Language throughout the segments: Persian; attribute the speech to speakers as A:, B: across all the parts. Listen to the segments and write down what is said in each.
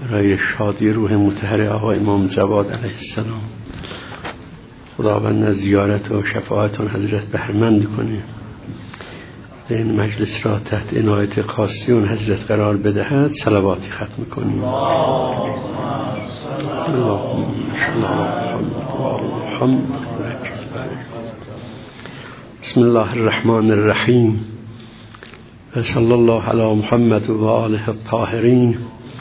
A: برای شادی روح مطهر آقا امام جواد علیه السلام. خداوند از زیارت و شفاعت حضرت بهره‌مند کنه، در این مجلس را تحت عنایت خاصی اون حضرت قرار بدهد. صلواتی ختم کنیم. بسم الله الرحمن الرحیم و صلی الله علی محمد و آله الطاهرین.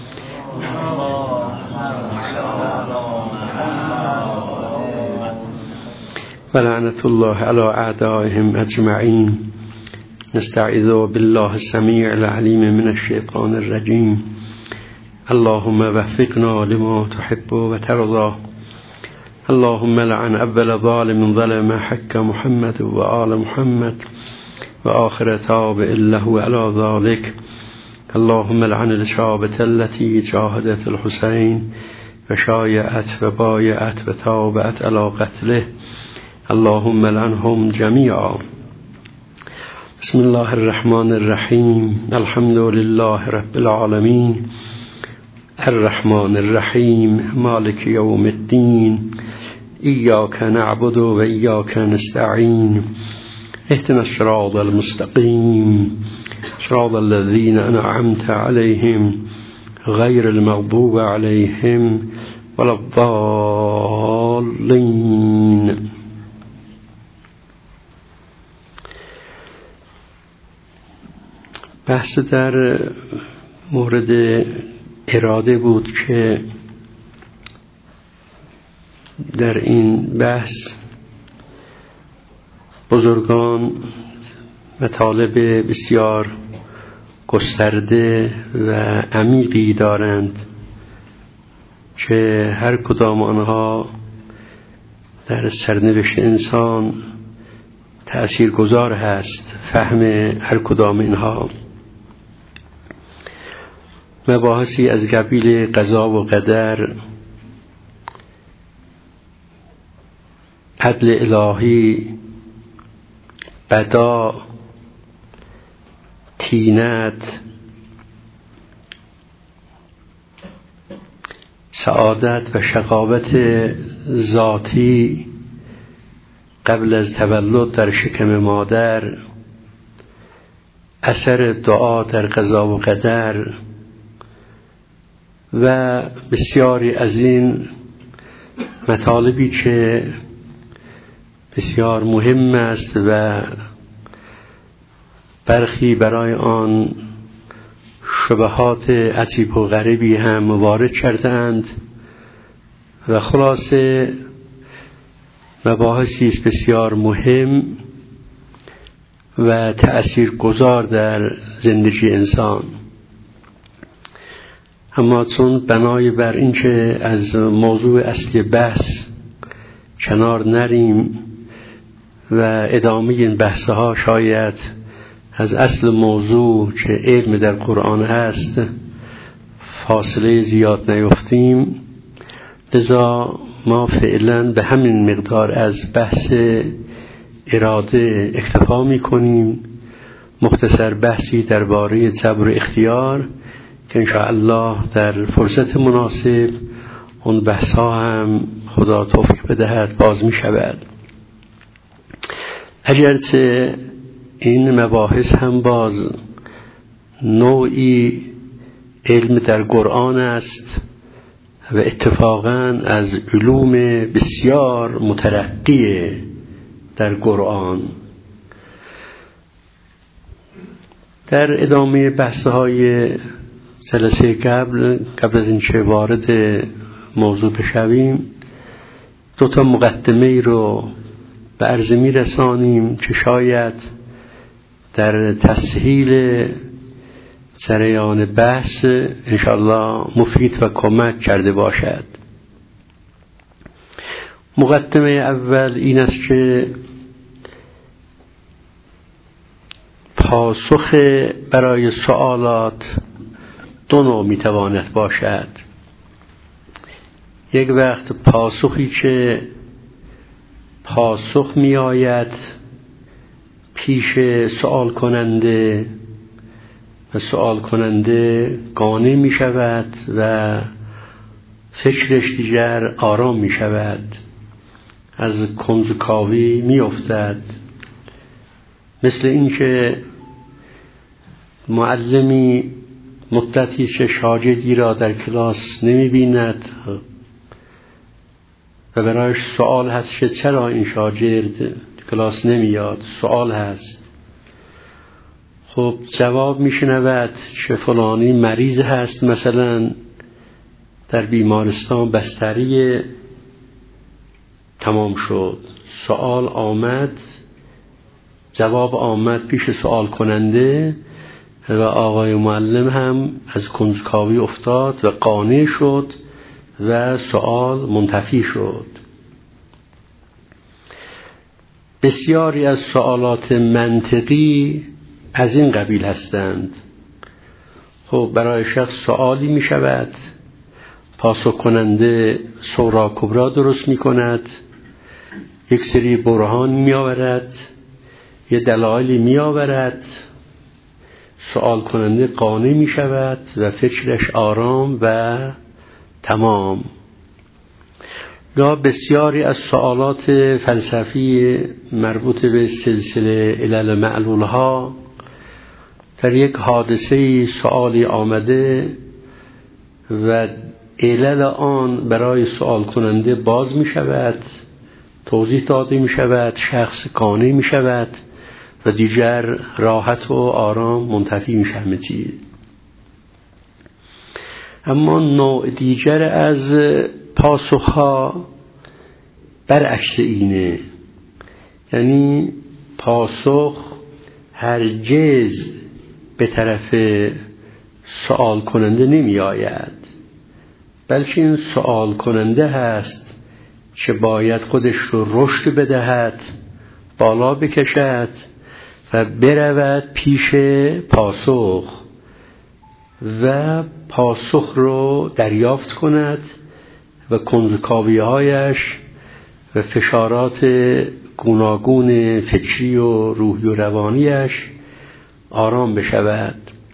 A: و لعنت الله علی اعدائهم اجمعین. نستعیذ بالله السمیع العلیم من الشیطان الرجیم. اللهم وفقنا لما تحب و ترضى. اللهم لعن اول ظالم ظلم حق محمد و آل محمد و آخر تابع له علی ذلك. اللهم لعن الشابة التي جاهدت الحسين و شایعت و بایعت و تابعت علی قتله. اللهم لعنهم جميعا. بسم الله الرحمن الرحیم. الحمد لله رب العالمین الرحمن الرحیم مالک یوم الدین. ایاک نعبد و ایاک نستعین. اهدنا الصراط المستقیم صراط الذین انعمت علیهم غیر المغضوب علیهم ولا الضالین. بحث در مورد اراده بود که در این بحث بزرگان مطالب بسیار گسترده و عمیقی دارند که هر کدام آنها در سرنوشت انسان تأثیر گذار هست. فهم هر کدام اینها مباحثی از قبیل قضا و قدر، عدل الهی، قضا، طینت، سعادت و شقاوت ذاتی قبل از تولد در شکم مادر، اثر دعا در قضا و قدر و بسیاری از این مطالبی که بسیار مهم است و برخی برای آن شبهات عجیب و غریبی هم وارد کردند و خلاصه مباحثی است بسیار مهم و تأثیر گذار در زندگی انسان. اما چون بنای بر این که از موضوع اصلی بحث کنار نریم و ادامه این بحثها شاید از اصل موضوع که علم در قرآن هست فاصله زیاد نیفتیم، لذا ما فعلا به همین مقدار از بحث اراده اکتفا می‌کنیم. مختصر بحثی درباره جبر و اختیار که انشاءالله در فرصت مناسب اون بحث ها هم خدا توفیق بدهد باز می شود. اگرچه این مباحث هم باز نوعی علم در قرآن است و اتفاقا از علوم بسیار مترقی در قرآن. در ادامه بحث‌های جلسه قبل از اینکه وارد موضوع بشویم، دو تا مقدمه ای رو به عرض می‌رسانیم که شاید در تسهیل جریان بحث انشاءالله مفید و کمک کرده باشد. مقدمه اول این است که پاسخ برای سوالات دو نوع میتواند باشد. یک وقت پاسخی که پاسخ می آید پیش سوال کننده و سوال کننده قانع می شود و فکرش دیگر آرام می شود، از کنجکاوی می افتد. مثل این که معلمی مدتی که شاگردی را در کلاس نمی بیند و برایش سوال هست که چرا این شاگرد کلاس نمیاد، سوال هست. خب جواب میشنود که فلانی مریض هست، مثلا در بیمارستان بستری، تمام شد. سوال آمد، جواب آمد پیش سوال کننده و آقای معلم هم از کنجکاوی افتاد و قانع شد و سوال منتفی شد. بسیاری از سوالات منطقی از این قبیل هستند. خب برای شخص سوالی می شود، پاسخ کننده سورا کبرا درست می کند، یک سری برهان می آورد، یه دلایلی می آورد، سوال کننده قانع می شود و فکرش آرام و تمام. یا بسیاری از سوالات فلسفی مربوط به سلسله علل معلول ها، در یک حادثه سوالی آمده و علل آن برای سوال کننده باز می شود، توضیح داده می شود، شخص قانع می شود و دیگر راحت و آرام منتفی می شود. اما نوع دیگر از پاسخها برعکس اینه، یعنی پاسخ هرگز به طرف سوال کننده نمی آید، بلکه این سوال کننده هست که باید خودش رو رشد بدهد، بالا بکشد و برود پیش پاسخ و پاسخ رو دریافت کند و کنجکاوی‌هایش و فشارات گوناگون فکری و روحی و روانیش آرام بشود.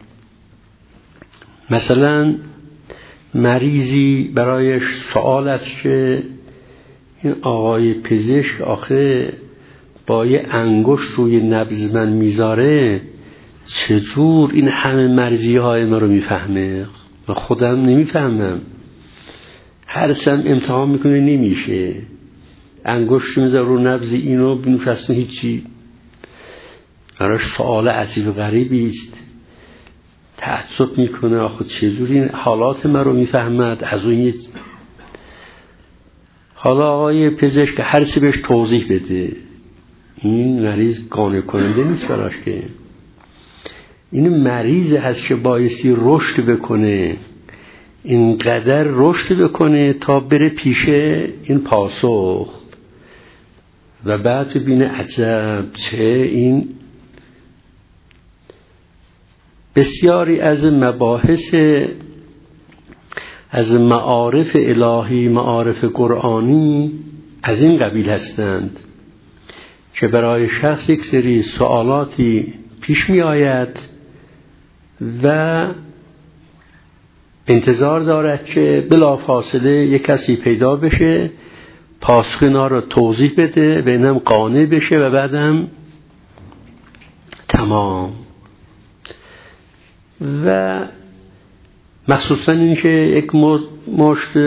A: مثلا مریضی برایش سوال است که این آقای پزشک آخه با یه انگشت روی نبض من میذاره، چجور این همه مرضی های من رو میفهمه؟ من خودم نمیفهمم، هر سم امتحان میکنه نمیشه، انگشت میذاره رو نبض اینو بینوش اصلا هیچی. براش سوال عجیب غریبی است، تعجب میکنه آخه چجور این حالات من رو میفهمد از اون. حالا آقای پزشک هر چی بهش توضیح بده، این مریض قانع کننده نیست براش، که این مریض هست که بایستی رشد بکنه، اینقدر رشد بکنه تا بره پیش این پاسخ و بعد ببینه عجب چه این. بسیاری از مباحث از معارف الهی، معارف قرآنی از این قبیل هستند که برای شخص یک سری سوالاتی پیش می آید و انتظار دارد که بلافاصله یک کسی پیدا بشه پاسخ اینا رو توضیح بده، به اینم قانع بشه و بعدم تمام. و مخصوصا این که یک مشت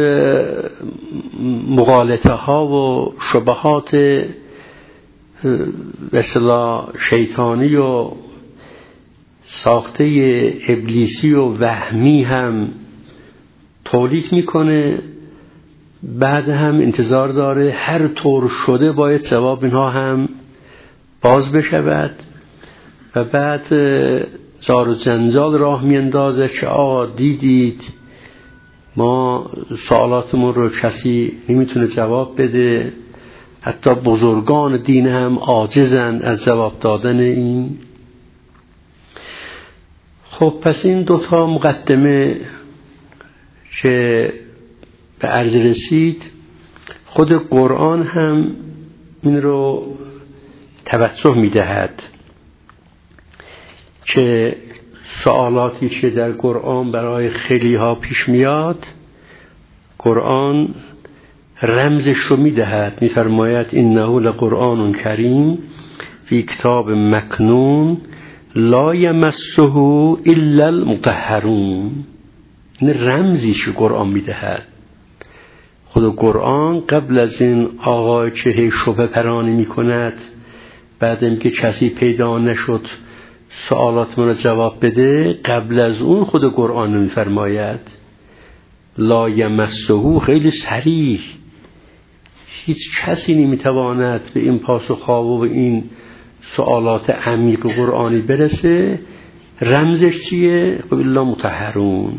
A: مغالطه ها و شبهات به اصطلاح شیطانی و ساخته ابلیسی و وهمی هم تولید میکنه، بعد هم انتظار داره هر طور شده باید جواب اینها هم باز بشود و بعد زار و جنجال راه میاندازه که آقا دیدید ما سوالاتمون رو کسی نمیتونه جواب بده، حتی بزرگان دین هم عاجزند از جواب دادن این. خب پس این دوتا مقدمه که به عرض رسید، خود قرآن هم این رو توجه میدهد که سوالاتی که در قرآن برای خیلی ها پیش میاد، قرآن رمزش رو میدهد، میفرماید انه لقرآن کریم فی کتاب مکنون لا یمسه الا المطهرون. این رمزیش رو قرآن میدهد. خود قرآن قبل از این آقای که شبه پرانی میکند، بعد اینکه کسی پیدا نشد سوالات من جواب بده، قبل از اون خود قرآن میفرماید لا یمسه، خیلی صریح، هیچ کسی نمیتواند به این پاسخ‌ها و به این سوالات عمیق قرآنی برسه. رمزش چیه؟ خب الا مطهرون.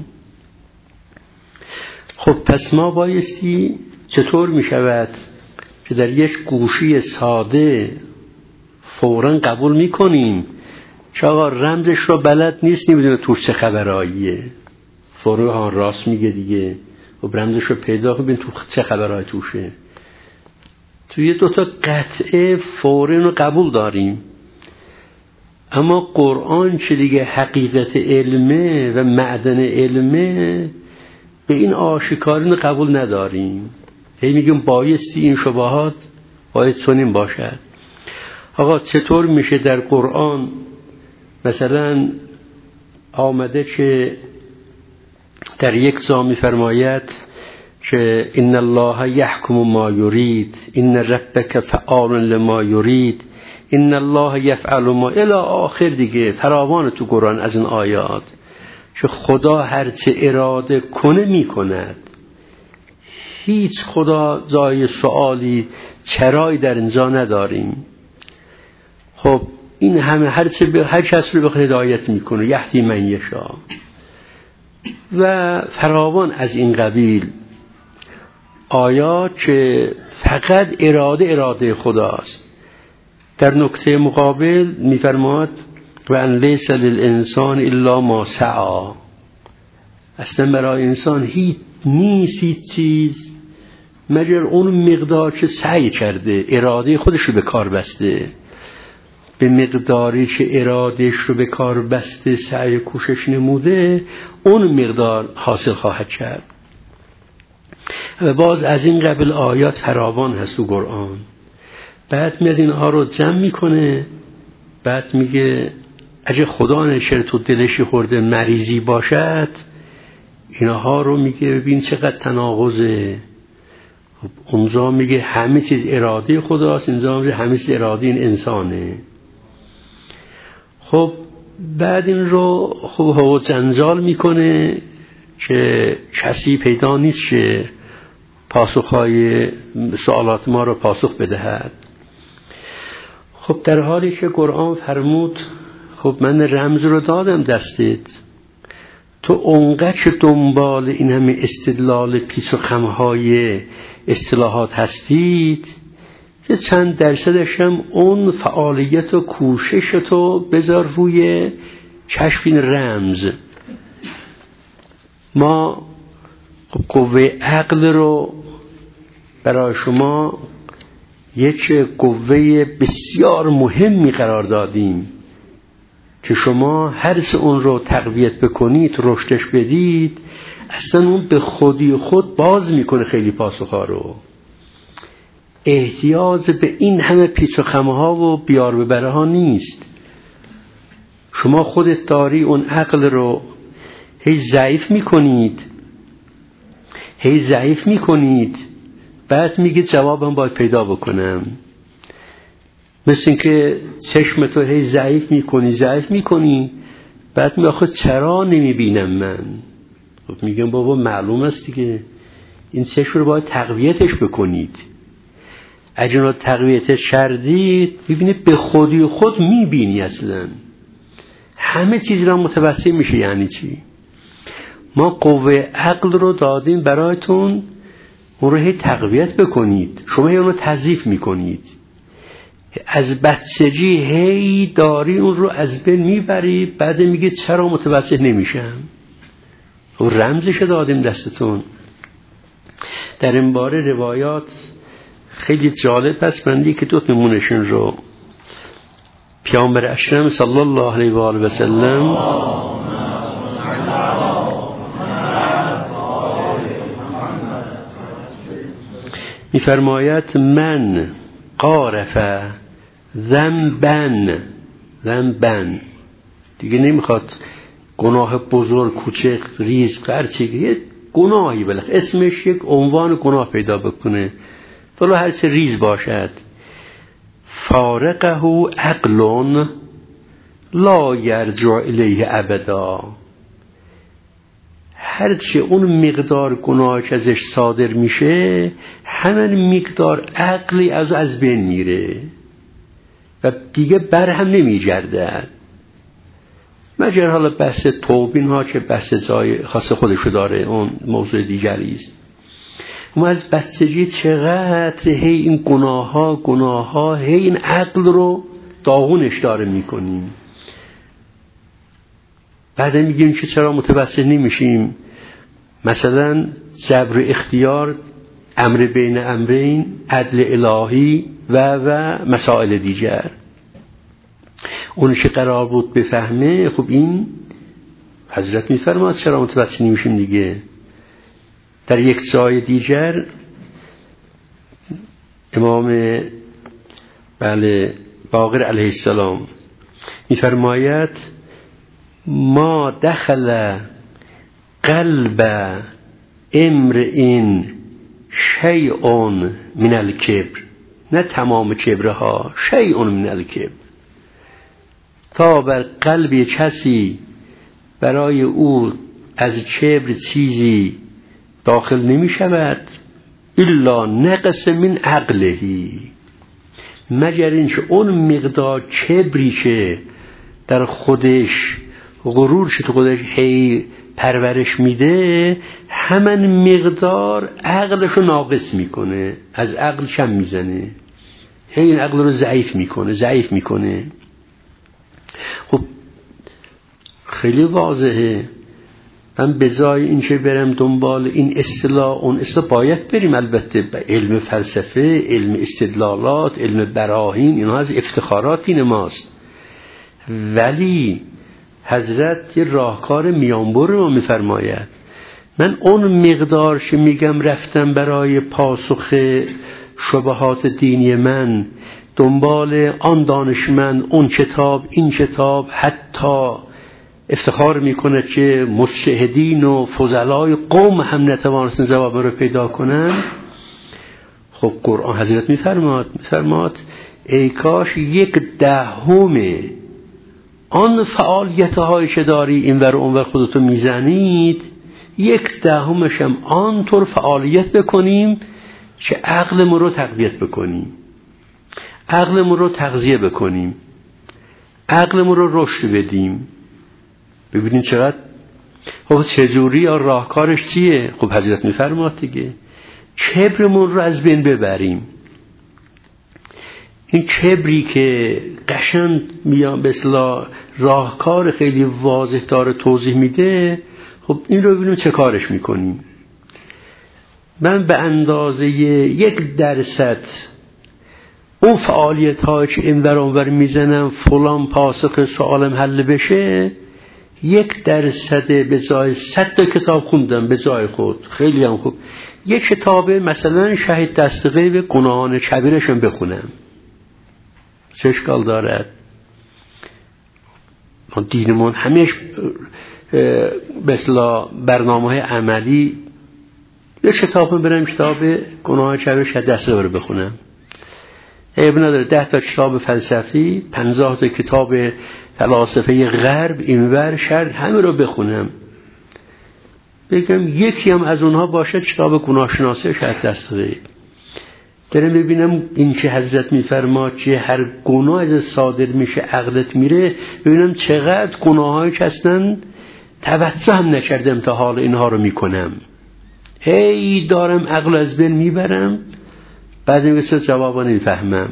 A: خب پس ما بایستی چطور میشود که در یک گوشی ساده فوراً قبول میکنیم که آقا رمزش رو بلد نیست، نمیدونه توش چه خبراییه، فوراً راست میگه دیگه، و رمزش رو پیدا کنیم تو چه خبرایی توشه. توی دوتا قطعه فوراً رو قبول داریم، اما قرآن چه دیگه حقیقت علمه و معدن علمه، به این آشکاری قبول نداریم. هی میگیم بایستی این شبهات باید چنین باشد. آقا چطور میشه در قرآن مثلا آمده که در یک جا میفرماید که ان الله یحکم ما یرید ان ربک فعال لما یرید ان الله یفعل ما الی آخر، دیگه فراوان تو قرآن از این آیات که خدا هرچه اراده کنه میکند. هیچ خدا جای سوالی چرایی در اینجا نداریم. خب این همه هر کس رو به هدایت میکنه، یهدی من یشاء، و فراوان از این قبیل آیات که فقط اراده خداست. در نکته مقابل میفرماد و ان لیس للانسان الا ما سعی، اصلا برای انسان هیچ چیز مگر اون مقدار که سعی کرده، اراده خودش رو به کار بسته. به مقداری که ارادهش رو به کار بسته، سعی کوشش نموده، اون مقدار حاصل خواهد کرد. و باز از این قبل آیات فراوان هست تو قرآن. بعد میاد اینها رو جمع میکنه، بعد میگه اگه خدا نشر تو دلش خورده مریضی باشد، اینها رو میگه ببین چقدر تناقضه. اونجا میگه همه چیز اراده خداست، اینجا میگه همه چیز اراده این انسانه. خب بعد این رو خب هو جنجال میکنه که کسی پیدا نیست که پاسخهای سوالات ما رو پاسخ بدهد. خب در حالی که قرآن فرمود خب من رمز رو دادم دستت، تو اونقدر که دنبال این همه استدلال پیچ و خمهای اصطلاحات هستید که چند درصدش هم اون فعالیت و کوشش تو بذار روی کشف این رمز. ما قوه عقل رو برای شما یک قوه بسیار مهمی قرار دادیم که شما هرچه اون رو تقویت بکنید، رشدش بدید، اصلا اون به خودی خود باز میکنه خیلی پاسخها رو. احتیاج به این همه پیچ و خمه ها و بیار ببره ها نیست. شما خودت داری اون عقل رو هی ضعیف میکنید، بعد میگه جوابم باید پیدا بکنم. مثل این که چشم تو هی ضعیف میکنی، بعد میگه آخه چرا نمیبینم من؟ خب میگم بابا معلوم است دیگه، این چشم رو باید تقویتش بکنید. اگر رو تقویتش کردید میبینید به خودی خود میبینی، اصلا همه چیز را متوسل میشه. یعنی چی؟ ما قوه عقل رو دادیم برایتون، اون رو هی تقویت بکنید. شما هی اون رو تضعیف میکنید، از بچگی هی داری اون رو از بین میبری، بعد میگه چرا متوسل نمیشم؟ و رمزش دادیم دستتون. در این باره روایات خیلی جالب است. من که دو نمونشون رو پیامبر اکرم صلی الله علیه و آله و سلم می‌فرماید من قارف ذنبن دیگه نمیخواد گناه بزرگ کوچک ریز هرچی، یه گناهی بالاخره اسمش یک عنوان گناه پیدا بکنه ولو هر چه ریز باشد. فارقه عقل لا یرجع الیه ابدا، هرچی اون مقدار گناهش ازش صادر میشه همین مقدار عقلی از بین میره و دیگه بر هم نمیگردد. مگر حالا بحث توبین ها که بحث جای خاص خودشو داره، اون موضوع دیگری است. ما از بستگی چقدر هی این گناه ها هی این عقل رو داغونش داره میکنیم. بعد میگیم که چرا متوسل نمیشیم، مثلا جبر اختیار، امر بین امرین، عدل الهی و مسائل دیگر. اون که قرار بود بفهمه، خب این حضرت میفرماد چرا متوسل نمیشیم دیگه. در یک جای دیگر امام باقر علیه السلام میفرماید ما دخل قلب امرئ شیء من الکبر، نه تمام کبرها، شیء من الکبر، تا بر قلب کسی برای او از کبر چیزی داخل نمی شود الا نقص من عقلهی، مگر اینکه اون مقدار کبری که در خودش غرور شد خودش هی پرورش میده، همین مقدار عقلش رو ناقص میکنه، از عقل کم میزنه، هی این عقل رو ضعیف میکنه. خب خیلی واضحه. من به جای این که برم دنبال این اصطلاح اون اصطلاح، باید بریم البته به علم فلسفه، علم استدلالات، علم براهین، اینها از افتخارات این ماست، ولی حضرت یه راهکار میانبر رو میفرماید. من اون مقدار که میگم رفتم برای پاسخ شبهات دینی من دنبال آن دانشمند، اون کتاب، این کتاب، حتی افتخار میکنه که مجتهدین و فضلای قوم هم نتوانستن جواب رو پیدا کنن. خب قرآن حضرت میفرماد ای کاش 1/10 آن فعالیت هایی که داری اینور اونور خودتو میزنید 1/10 هم آنطور فعالیت بکنیم که عقلمون رو تقویت بکنیم، عقلمون رو تغذیه بکنیم، عقلمون رو رشد بدیم. ببینید چقدر. خب چجوری یا راهکارش چیه؟ خب حضرت میفرماد دیگه کبرمون رو از بین ببریم. این کبری که قشنگ میان به اصطلاح راهکار خیلی واضح داره توضیح میده، خب این رو ببینیم چه کارش میکنیم. من به اندازه 1% اون فعالیت هایی که این ور اون ور میزنم فلان پاسخ سوالم حل بشه، 1% به جای 100 تا کتاب خوندم به جای خود، خیلی هم خوب، یک کتاب مثلا شهید دست غیب گناهان کبیرشون بخونم، چه اشکال دارد؟ دینمون همیشه مثلا برنامه‌های عملی، یک کتاب برم کتاب گناهان کبیر شهید دست غیب بخونم، عیب نداره 10 تا کتاب فلسفی، 50 تا کتاب فلاسفه غرب اینور شرق همه رو بخونم، بگم یکی هم از اونها باشه کتاب گناهشناسی شهید دست غیب. دارم ببینم این که حضرت میفرماد که هر گناه از صادر میشه عقلت میره، ببینم چقدر گناهایی که هستن توجه هم نکردم تا حال اینها رو میکنم، هی دارم عقل از بین میبرم، بعد میگه جوابا نمیفهمم.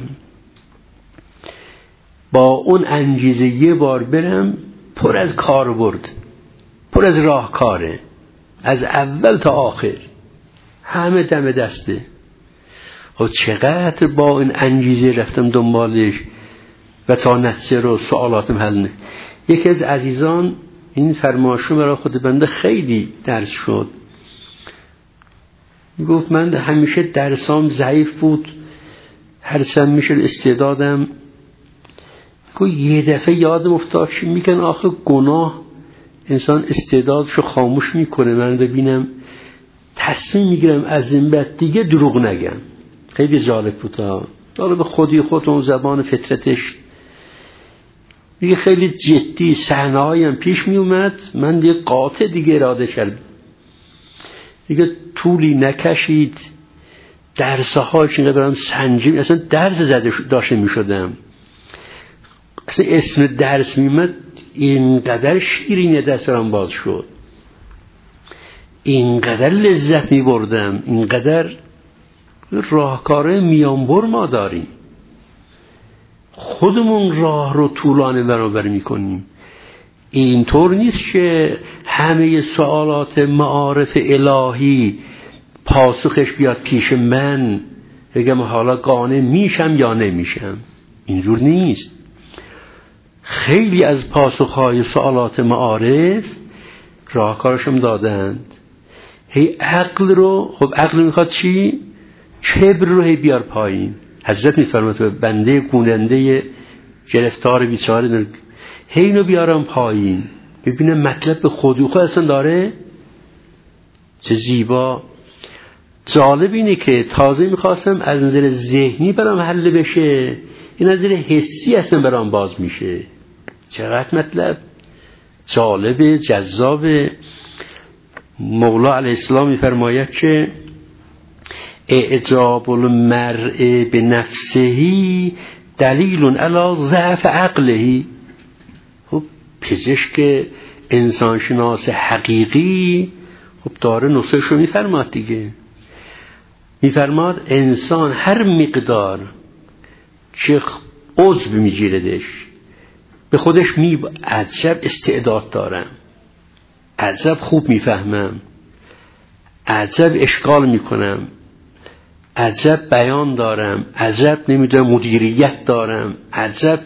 A: با اون انگیزه یه بار برم پر از کاربرد، پر از راهکاره، از اول تا آخر همه دم دسته. و چقدر با این انگیزه رفتم دنبالش و تا نتیجه رو سوالاتم حل نه. یکی از عزیزان این فرمایشو برای خود بنده خیلی درس شد. میگفت من همیشه درسام ضعیف بود، هرچند میشد استعدادم. میگفت یه دفعه یادم افتاد چی میگن آخه گناه انسان استعدادشو خاموش میکنه. من ببینم تصمیم میگیرم از این بعد دیگه دروغ نگم. خیلی جالب بود. داره به خودی خود اون زبان فطرتش دیگه خیلی جدی صحنه‌هایم پیش می اومد، من دیگه قاطع دیگه اراده کردم. دیگه طولی نکشید درس‌هاش اینقدر سنجیم، اصلا درس زده داشته می شدم. اصلا اسم درس می اومد اینقدر شیرین دستم باز شد، اینقدر لذت می بردم، اینقدر راهکار میانبر ما داریم، خودمون راه رو طولانه برابر میکنیم. اینطور نیست که همه سوالات معارف الهی پاسخش بیاد پیش من بگم حالا قانع میشم یا نمیشم. اینجور نیست. خیلی از پاسخهای سوالات معارف راهکارشم دادند. هی عقل رو، خب عقل میخواد چی؟ کبر رو هی بیار پایین. حضرت میفرماد به بنده گوننده گرفتار بیچاره هی اینو بیارم پایین ببینه مطلب به خودی خود اصلا داره. چه زیبا. جالب اینه که تازه میخواستم از نظر ذهنی برام حل بشه، این از نظر حسی اصلا برام باز میشه. چقدر مطلب جالب جذاب. مولا علیه السلام میفرماید که اعجاب المرء به نفسه دلیل علی ضعف عقله. خب پزشک انسانشناس حقیقی خب داره نصحشو میفرماد دیگه. میفرماد انسان هر مقدار که عضو میگیردش به خودش عجب استعداد دارم، عجب خوب میفهمم، عجب اشکال میکنم، عجب بیان دارم، عجب نمیدونم مدیریت دارم، عجب.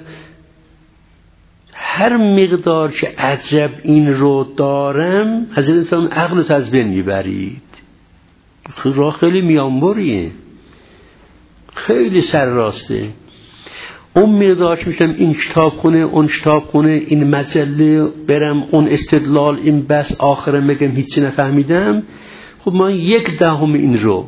A: هر مقدار که عجب این رو دارم حضرت انسان عقلت از بین میبرید. راه خیلی میانبریه، خیلی سر راسته. اون مقدار که میشتم این کتاب خونه اون کتاب خونه این مجله برم اون استدلال این بس آخره میگم هیچی نفهمیدم. خب من 1/10 این رو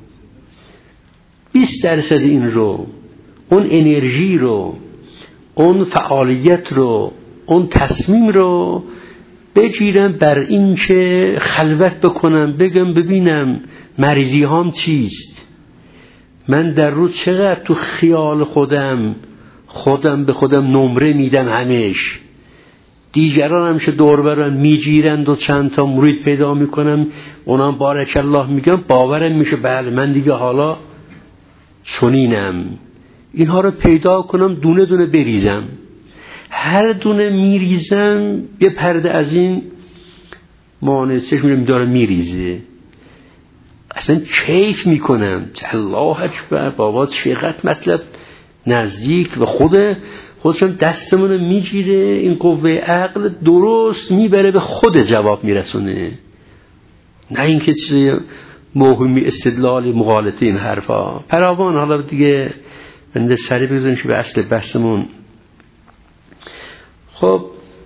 A: 20% این رو اون انرژی رو اون فعالیت رو اون تصمیم رو بگیرم بر این که خلوت بکنم بگم ببینم مریضی هام چیست، من در روز چقدر تو خیال خودم به خودم نمره میدم همش، دیگران همشه دور برم میگیرند و چند تا مرید پیدا میکنم اونام بارک الله میگم باورم میشه بله من دیگه حالا چنینم. اینها رو پیدا کنم دونه دونه بریزم، هر دونه میریزم یه پرده از این مانسش میرم داره میریزه، اصلا کیف میکنم. الله اکبر بابا چقدر مطلب نزدیک و خودشون دستمونو میگیره، این قوه عقل درست میبره به خود جواب میرسونه، نه اینکه چیزی موهمی استدلال مغالطه این حرفا فراوان. حالا دیگه بنده سری بگذاریم که به اصل بحثمون. خب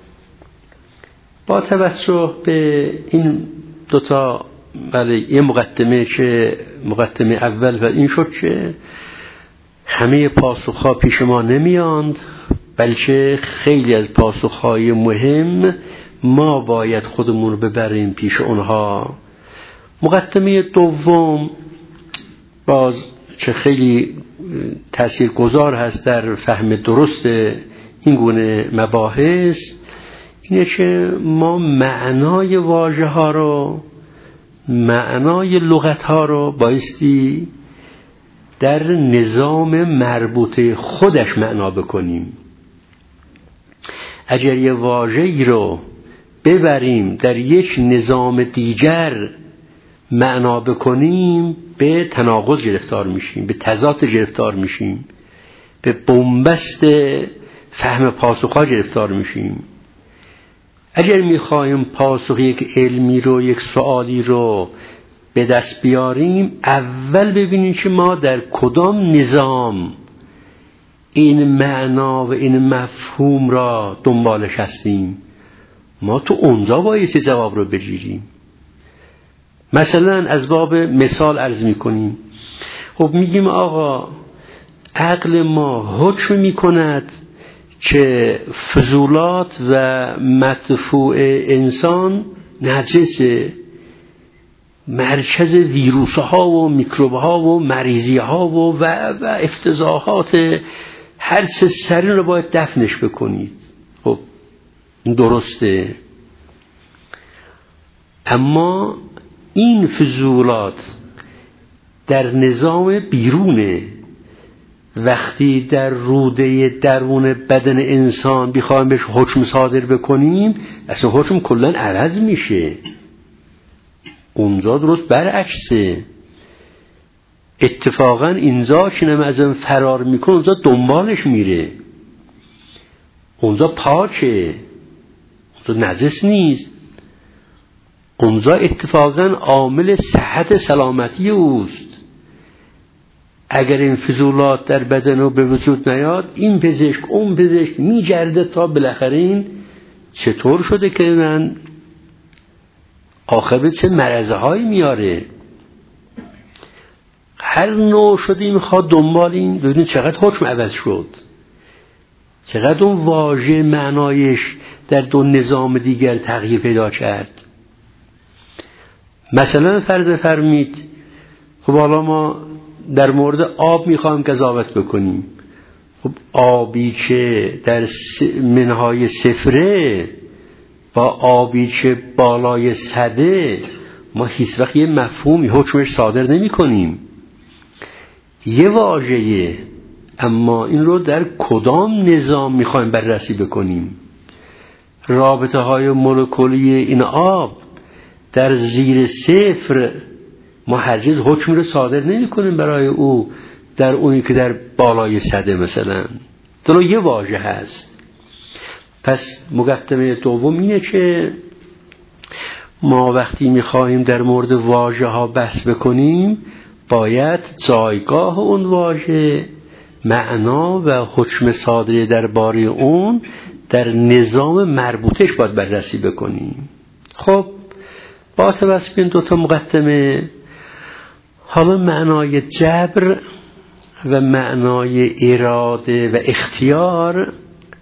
A: با توجه به این دوتا بله یه مقدمه که مقدمه اول و این شد که همه پاسخها پیش ما نمیاند، بلکه خیلی از پاسخهای مهم ما باید خودمون رو ببریم پیش اونها. مقدمه دوم باز که خیلی تاثیرگذار هست در فهم درست این گونه مباحث اینه که ما معنای واژه ها رو، معنای لغت ها رو بایستی در نظام مربوطه خودش معنا بکنیم. اگر یه واژه‌ای رو ببریم در یک نظام دیگر معنا بکنیم به تناقض گرفتار میشیم، به تضاد گرفتار میشیم، به بنبست فهم پاسخها گرفتار میشیم. اگر میخوایم پاسخ یک علمی رو، یک سوالی رو به دست بیاریم، اول ببینیم که ما در کدام نظام این معنا و این مفهوم را دنبالش هستیم. ما تو اونجا بایستی جواب رو بگیریم. مثلا از باب مثال عرض میکنیم، خب میگیم آقا عقل ما حکم میکند که فضولات و مدفوع انسان نجسه، مرکز ویروس ها و میکروب ها و مریضی ها و افتضاحات هر چه سرین رو باید دفنش بکنید. خب این درسته، اما این فضولات در نظام بیرونه. وقتی در روده درون بدن انسان بخوایم بهش حکم صادر بکنیم، اصلا حکم کلن عوض میشه. اونجا درست برعکسه. اتفاقا اینجا که نمازم فرار میکنه، اونجا دنبالش میره. اونجا پاکه، اونجا نجس نیست. اونجا اتفاقا عامل صحت سلامتی اوست. اگر این فضولات در بدن رو به وجود نیاد، این پزشک اون پزشک میگرده تا بالاخره این چطور شده که من آخر چه مرضهایی میاره. هر نوع شده میخواد دنبال این ببینید چقدر حکم عوض شد، چقدر اون واژه معنایش در دو نظام دیگر تغییر پیدا کرد. مثلا فرض فرمید خب حالا ما در مورد آب میخوایم قضاوت بکنیم. خب آبی که در منهای صفره با آبی که بالای 100 ما هیچ وقت یه مفهومی حکمش صادر نمی کنیم. یه واژه‌ایه، اما این رو در کدام نظام میخوایم بررسی بکنیم. رابطه های مولکولی این آب در زیر 0 ما هرگز حکم رو صادر نمی کنیم برای او در اونی که در بالای 100 مثلا. دلو یه واژه هست. پس مقدمه دوم اینه که ما وقتی میخواهیم در مورد واژه ها بحث بکنیم، باید جایگاه اون واژه، معنا و حکم صادر درباره اون در نظام مربوطش باید بررسی بکنیم. خب با توسط این دوتا مقدمه، حالا معنای جبر و معنای اراده و اختیار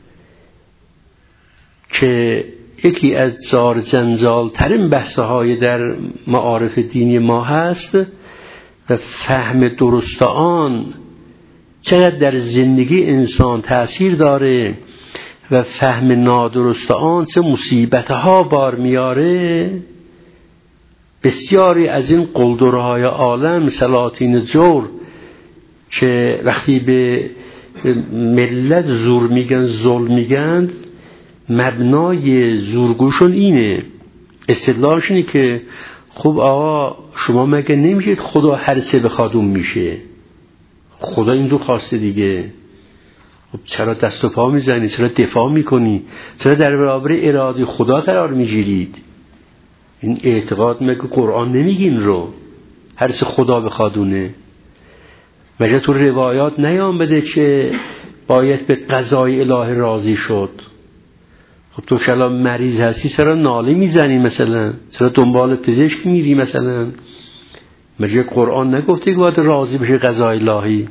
A: که یکی از زار جنجال ترین بحث‌های در معارف دینی ما هست و فهم درست آن چقدر در زندگی انسان تأثیر داره و فهم نادرست آن چه مصیبت‌ها بار میاره، بسیاری از این قلدرهای عالم سلاطین جور که وقتی به ملت زور میگن، ظلم میگن، مبنای زورگوشون اینه، استدلالش اینه که خب آقا شما مگه نمیشید خدا هر چه بخواد اون میشه، خدا اینجور خواسته دیگه، خب چرا دست و پا میزنی، چرا دفاع میکنی، چرا در برابر اراده خدا قرار میگیرید؟ این اعتقاد مگه قرآن نمیگین رو هر چه خدا بخوادونه؟ مگه تو روایات نیام بده که باید به قضای الهی راضی شد؟ خب تو شلا مریض هستی چرا ناله میزنی مثلا؟ چرا دنبال پزشک میری مثلا؟ مگه قرآن نگفته که باید راضی بشه قضای الهی؟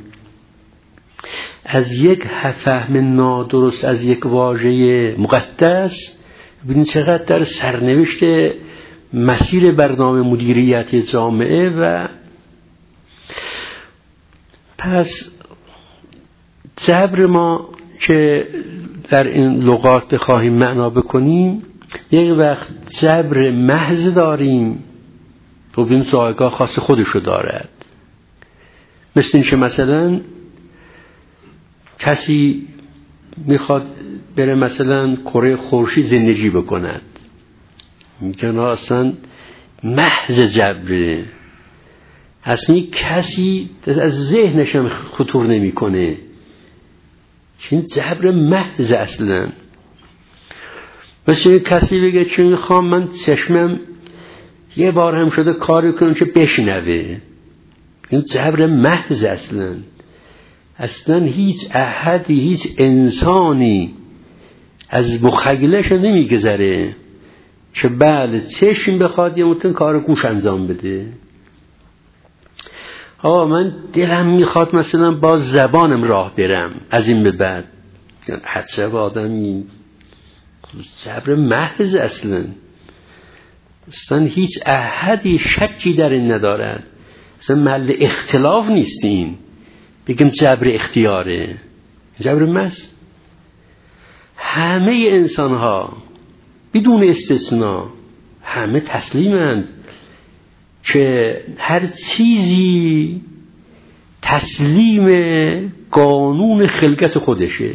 A: از یک فهم نادرست از یک واژه مقدس ببینید چقدر در سرنوشت مسیر برنامه مدیریت جامعه. و پس جبر ما که در این لغات بخواهیم معنا بکنیم، یک وقت جبر محض داریم تو بین جایگاه خاص خودشو دارد. مثل این که مثلا کسی میخواد بره مثلا کره خورشید زندگی بکند، میگن اصلا محض جبره، اصلا کسی از ذهنش هم خطور نمی کنه، چین جبر محض اصلا. مثل کسی بگه چون میخوام من چشمم یه بار هم شده کاری کنم که بشنوه. این جبر محض. اصلا هیچ احدی، هیچ انسانی از مخیلش نمیگذره که بله چشم بخواد یه متن کار گوش انجام بده. من دلم میخواد مثلا با زبانم راه برم از این به بعد. حتی آدم این جبر محض. اصلا هیچ احدی شکی در این ندارد. اصلا محل اختلاف نیست. این بگم جبر اختیاره، جبر محض. همه انسان ها بدون استثناء همه تسلیمند که هر چیزی تسلیم قانون خلقت خودشه.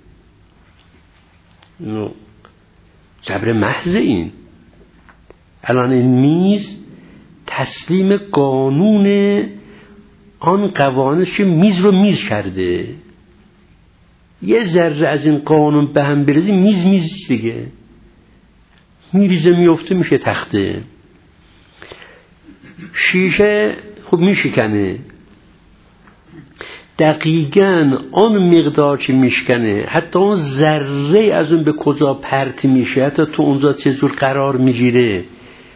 A: جبر محض. این الان این میز تسلیم قانون آن قوانینش که میز رو میز کرده. یه ذره از این قانون به هم بریزی میز دیگه میریزه، میفته، میشه تخته. شیشه خب میشکنه، دقیقاً آن مقدار که میشکنه، حتی اون ذره از اون به کجا پرت میشه، حتی تو اونجا چه جور قرار میگیره،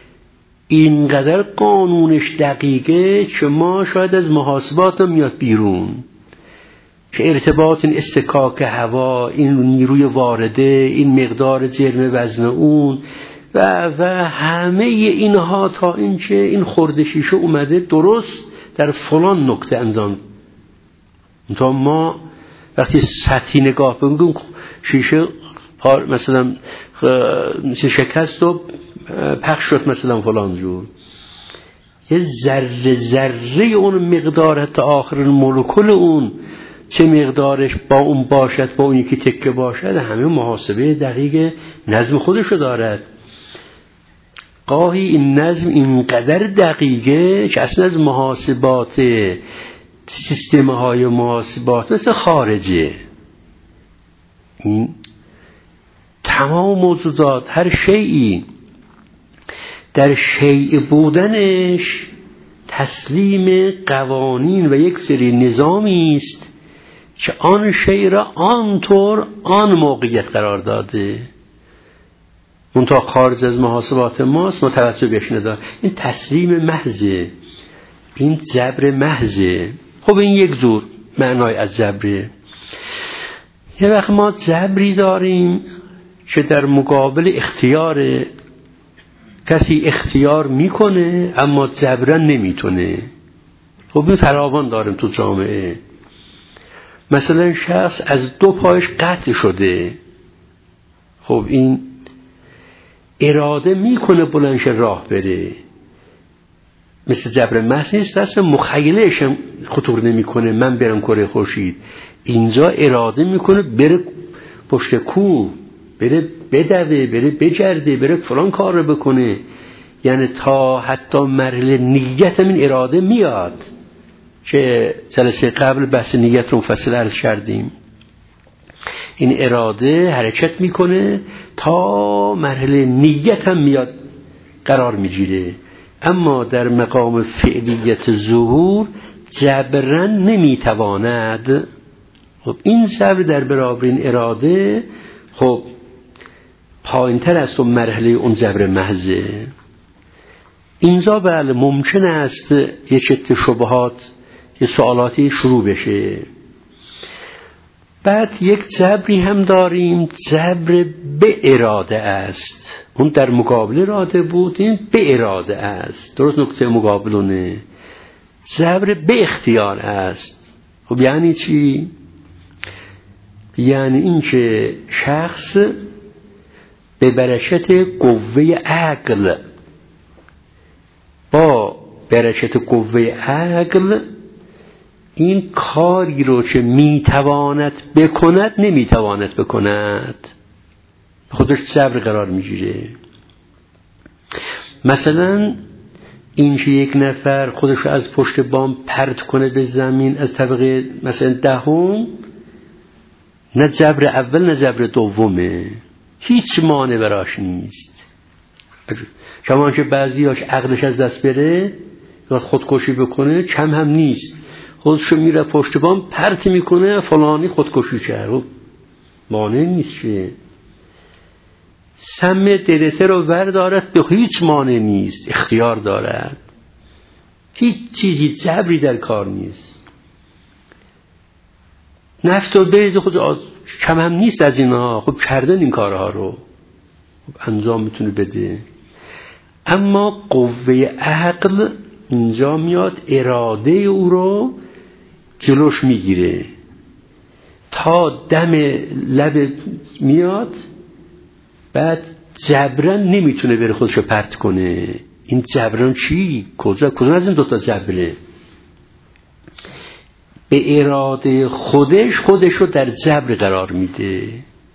A: اینقدر قانونش دقیقه که ما شاید از محاسبات میاد بیرون که ارتباط این استکاک هوا، این نیروی وارده، این مقدار جرم وزن اون و همه اینها تا اینکه این خرده شیشه اومده درست در فلان نقطه انجام. تا ما وقتی سطحی نگاه بکنیم شیشه مثلا شکست و پخش شد مثلا فلان جور، یه ذره اون مقدار حتی آخر مولکول اون چه مقدارش با اون باشد، با اون یکی تکه باشد، همه محاسبه دقیق نظم خودشو دارد. گاهی این نظم اینقدر دقیقه که اصلا از محاسبات سیستم های محاسبات مثل خارجه. این تمام موجودات، هر شیئی در شیء بودنش تسلیم قوانین و یک سری نظامی است که آن شیء را آنطور آن موقعیت قرار داده. منتها خارج از محاسبات ماست، متوجه بهش نداره. این تسلیم محضه، این جبر محضه. خب این یک جور معنای از جبره. یه وقت ما جبری داریم که در مقابل اختیار کسی اختیار میکنه اما جبران نمیتونه. خب این فراوان داریم تو جامعه. مثلا شخص از دو پایش قطع شده، خب این اراده میکنه بلندش راه بره، مثل جبر محض نیست، اصلا مخیلهش خطور نمیکنه من برم کره خورشید. اینجا اراده میکنه بره پشت کوه، بره بدوه، بره بجرده، بره فلان کار رو بکنه. یعنی تا حتی مرحله نیت هم این اراده میاد که جلسه قبل بحث نیت رو مفصل عرض کردیم. این اراده حرکت میکنه تا مرحله نیت هم میاد قرار میگیره، اما در مقام فعلیت ظهور جبران نمیتواند. خب این جبر در برابر این اراده خب پایین‌تر است و مرحله اون جبر محضه. اینجا بله ممکن است یه چت شبهات، یه سوالاتی شروع بشه. بعد یک جبری هم داریم، جبر به اراده است. اون در مقابل اراده بود، این به اراده است. درست نکته مقابلونه. جبر به اختیار است. خب یعنی چی؟ یعنی این که شخص به برکت قوه عقل، با برکت قوه عقل این کاری رو که میتواند بکند نمیتواند بکند، خودش جبر قرار میگیره. مثلا این که یک نفر خودش رو از پشت بام پرت کنه به زمین از طبقه مثلا 10، نه جبر اول نه جبر دومه، هیچ مانع براش نیست. کمان که بعضیاش عقلش از دست بره یا خودکشی بکنه کم هم نیست، خودشو میره پشت بام پرت میکنه فلانی خودکشی کرد، مانع نیست که سم دلته رو وردارد، به هیچ مانع نیست، اختیار دارد، هیچ چیزی جبری در کار نیست. نفت و بیض خود کم هم نیست از اینها، خب کردن این کارها رو خب انجام میتونه بده. اما قوه عقل اینجا میاد اراده او رو جلوش میگیره تا دم لب میاد، بعد جبران نمیتونه بره خودشو پرت کنه. این جبران چی؟ کدوم از این دوتا جبره؟ به اراده خودش رو در جبر قرار میده،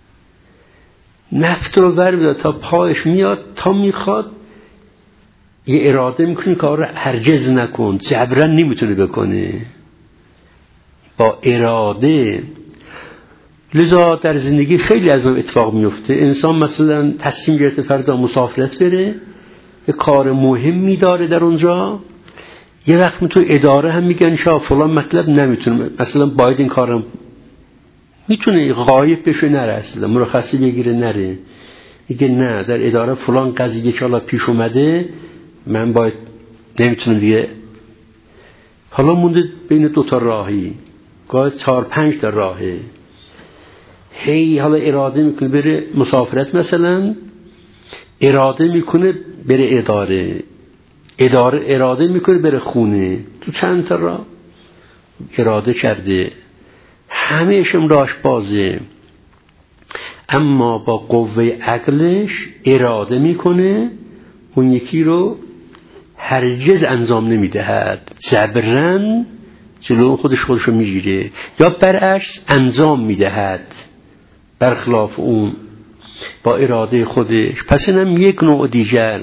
A: نفت رو ور میده تا پایش میاد، تا میخواد یه اراده میکنه کار رو هرگز نکن، جبران نمیتونه بکنه با اراده. لذا در زندگی خیلی از اون اتفاق میفته، انسان مثلا تصمیم گرفته فردا مسافرت بره، یه کار مهمی داره در اونجا، یه وقت میتونه اداره هم میگن شا فلان مطلب نمیتونه، مثلا باید این کارم میتونه غایب بشه نره، اصلا مرخصی بگیره نره، میگه نه در اداره فلان قضیه که حالا پیش اومده من باید نمیتونم دیگه. حالا مونده بین دوتا راهی، گاهی 4-5 تا راهه، هی حالا اراده میکنه بره مسافرت، مثلا اراده میکنه بره اداره اراده میکنه بره خونه، تو چند تا راه اراده کرده، همهشم راش بازه. اما با قوه عقلش اراده میکنه اون یکی رو هرگز انجام نمیدهد، جبران جلو خودش رو میگیره، یا برعکس انجام میدهد برخلاف اون با اراده خودش. پس اینم یک نوع دیگر.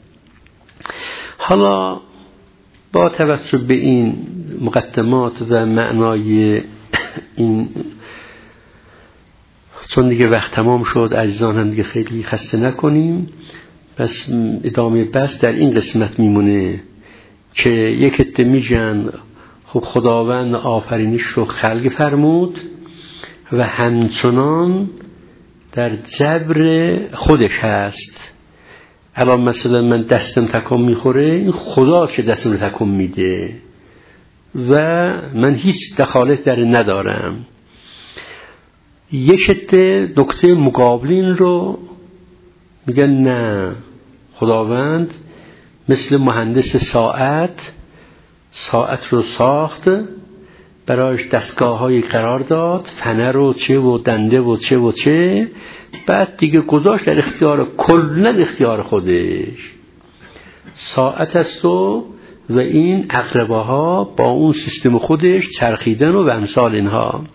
A: حالا با توجه به این مقدمات و معنای این، چون دیگه وقت تمام شد عزیزان هم دیگه خیلی خسته نکنیم، پس ادامه بس در این قسمت میمونه که یک عده میگن خب خداوند آفرینش رو خلق فرمود و همچنان در جبر خودش هست. الان مثلا من دستم تکون میخوره، این خدا که دستم رو تکون میده و من هیچ دخالت در ندارم. یک عده نکته مقابلین رو میگن نه، خداوند مثل مهندس ساعت رو ساخت، برایش دستگاه های قرار داد، فنر و چه و دنده و چه و چه، بعد دیگه گذاشت در اختیار کلن اختیار خودش ساعت است و این عقربه ها با اون سیستم خودش چرخیدن و امثال اینها.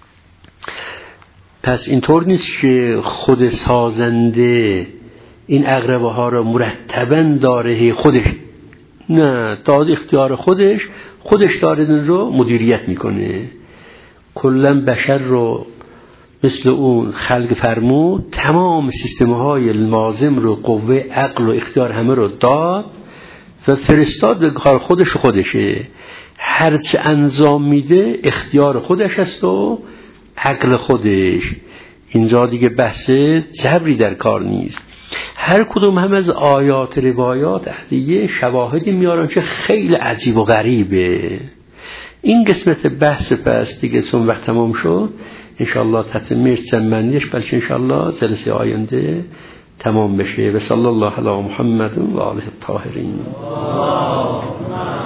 A: پس اینطور نیست که خود سازنده این عقربه ها رو مرتباً داره خودش، نه، داد اختیار خودش داره این رو مدیریت میکنه. کلاً بشر رو مثل اون خلق فرمود، تمام سیستم های لازم رو قوه عقل و اختیار همه رو داد و فرستاد به کار خودشه. هرچه انجام میده اختیار خودش است و عقل خودش. اینجا دیگه بحث جبری در کار نیست. هر کدوم هم از آیات روایات دیگه شواهدی میارن که خیلی عجیب و غریبه. این قسمت بحث پس دیگه چون وقت تمام شد انشاءالله تتمه چندمندیش بلکه انشاءالله جلسه آینده تمام بشه. و صلی الله علی محمد و آله الطاهرین.